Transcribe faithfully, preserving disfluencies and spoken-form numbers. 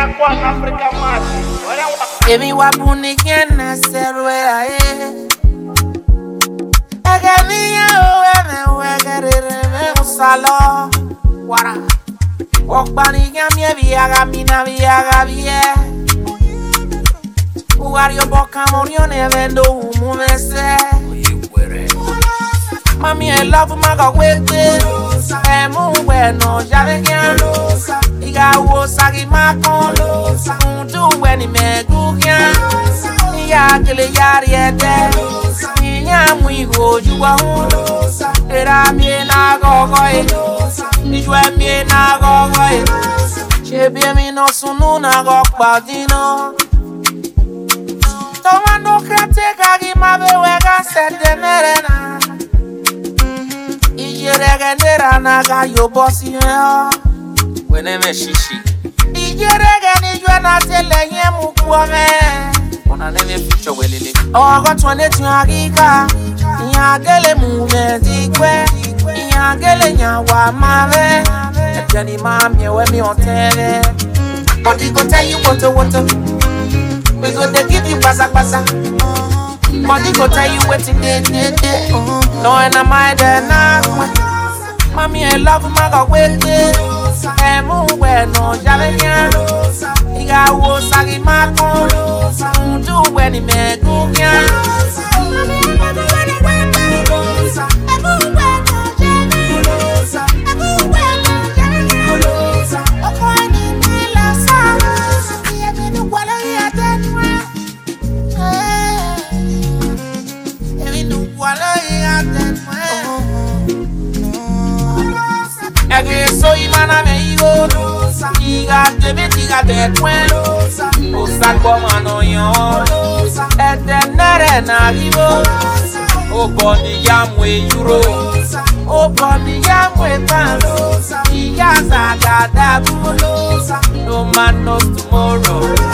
Emi wa buni kena serwela eh. Agami ya owe me wegerere me usalo. Wara. Okbani gami ebi agami na bi agabie. Ugario boka morione vendo umumese. Mami I love maga wete. Emu bueno jave kya. Iga wo sagi makon. Undu weni megu kya. Iya kele yari ete. Iya mui gojuwa hun. Era mie na gogoy. Ijwe mie na gogoy. Chebie mi no sunu na gokpadino. Tomando krate kagi mabe wega setenerena. Ijeregenera naga yo bossy ya. Weneme shishi. Ijeregen ijwe na telenye mukwame. Ona neme future welele. Ogo twane tiagika. Iagele movement ikwe. Iagele nyawa mave. Ejeni mamye we mi otele. But he go tell you what to what to. We go to give you pasa pasa. But he go tell you what to do. No and I'm my na. Mami I love maga wete. Emu bueno jave kya. Iga wo sagi makon. Undu weni megu kya. So imana me igo, iga tebe tiga tetwen, osakbo mano yon, etenere na vivo, oboni yamwe euro, oboni yamwe palo, iya zaga dabu, no man knows tomorrow.